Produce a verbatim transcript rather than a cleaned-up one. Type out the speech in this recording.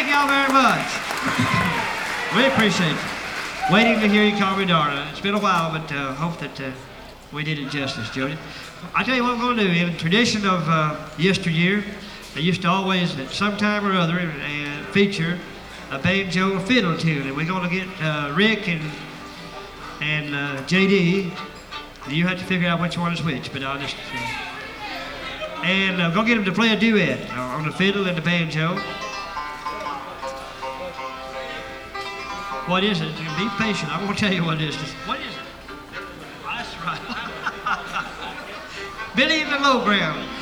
thank y'all very much. We appreciate it. Waiting to hear you call me darling. It's been a while, but uh, hope that uh, we did it justice, Jody. I tell you what we're going to do. In tradition of uh, yesteryear, they used to always, at some time or other, and feature a banjo or fiddle tune, and we're going to get uh, Rick and and uh, J D. You have to figure out which one is which, but I'll just. Uh, and uh, go get them to play a duet uh, on the fiddle and the banjo. What is it? Be patient. I'm going to tell you what it is. What is it? That's right. Billy in the Low Ground.